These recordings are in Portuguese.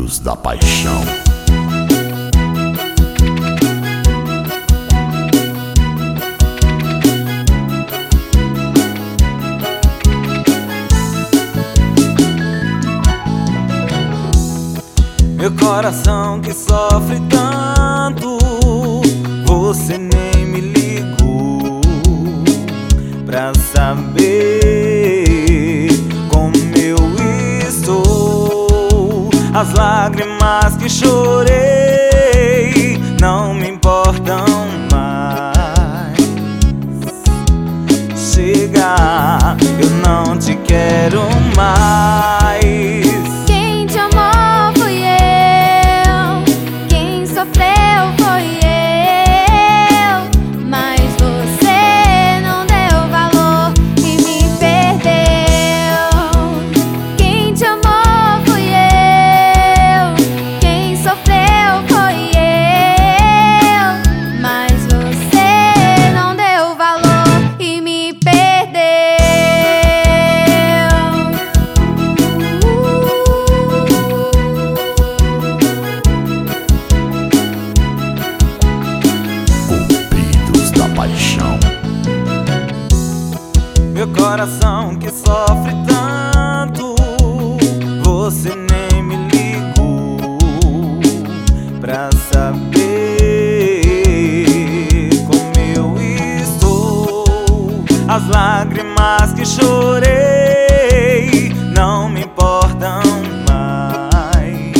Corrompidos da paixão. Meu coração que sofre tanto, você nem me ligou pra saber como eu estou. As lágrimas que chorei não me importam mais. Chega, eu não te quero mais. Meu coração que sofre tanto, você nem me ligou pra saber como eu estou. As lágrimas que chorei não me importam mais.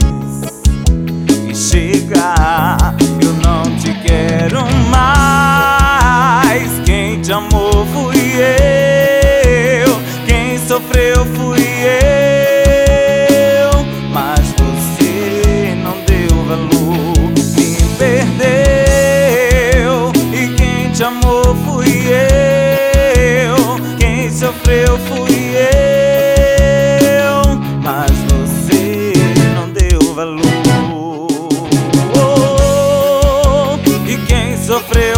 E chega, eu não te quero mais. Quem te amou fui eu, quem sofreu fui eu, mas você não deu valor, me perdeu. E quem te amou fui eu, quem sofreu fui eu, mas você não deu valor. E quem sofreu